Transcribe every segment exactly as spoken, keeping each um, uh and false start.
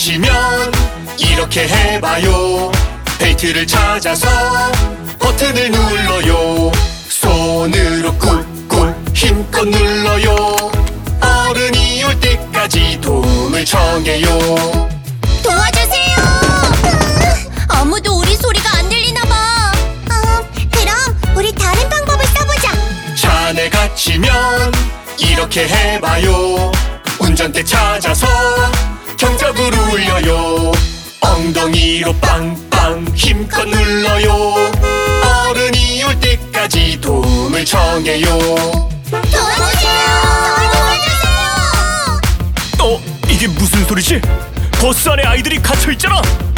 갇히면 이렇게 해봐요. 페이트를 찾아서 버튼을 눌러요. 손으로 꾹꾹 힘껏 눌러요. 어른이 올 때까지 도움을 청해요. 도와주세요. 아무도 우리 소리가 안 들리나봐. 어, 그럼 우리 다른 방법을 써보자. 차 안에 갇히면 이렇게 해봐요. 운전대 찾아서 경적을 울려요. 엉덩이로 빵빵 힘껏 눌러요. 어른이 올 때까지 도움을 청해요. 도와주세요. 도와주세요. 어? 이게 무슨 소리지? 버스 안에 아이들이 갇혀있잖아!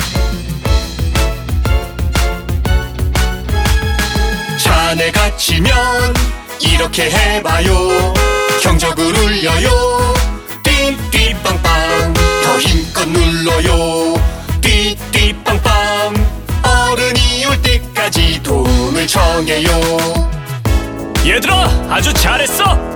차 안에 갇히면 이렇게 해봐요. 경적을 울려요. 띠띠빵빵 더 힘껏 눌러요. 띠띠빵빵 어른이 올 때까지 도움을 청해요. 얘들아, 아주 잘했어!